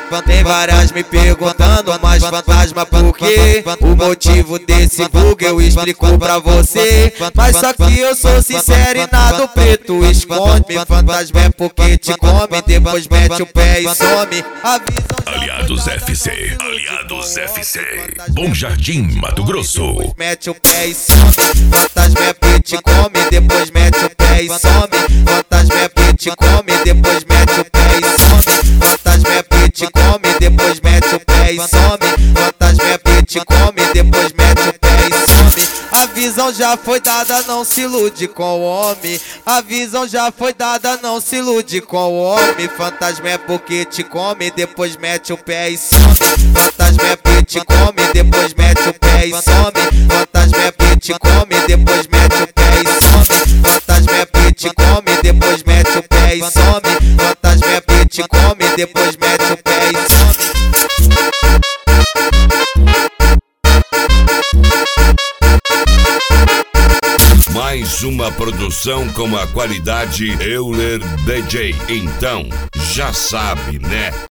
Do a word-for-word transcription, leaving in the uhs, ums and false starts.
Tem várias me perguntando, mas fantasma por quê? O motivo desse bug eu explico pra você. Mas só que eu sou sincero e nada preto esconde. Fantasma é porque te come, depois mete o pé e some. Aliados F C, Aliados F C, Bom Jardim, Mato Grosso. Mete o pé e some. Fantasma é porque te come, depois mete o pé e some. Fantasma é porque te come, depois mete o pé e some. Fantasma é porque te come, depois mete o pé e some. Fantasma é porque te come, depois mete o pé e some. A visão já foi dada, não se ilude com o homem. A visão já foi dada, não se ilude com o homem. Fantasma é porque te come, depois mete o pé e some. Fantasma é porque te come, depois mete o pé e some. Fantasma é porque te come, depois mete o pé e some. Fantasma é porque te come, depois mete o pé e some. Fantasma é porque te come, depois mete o pé e some. Mais uma produção com a qualidade Euler D J. Então, já sabe, né?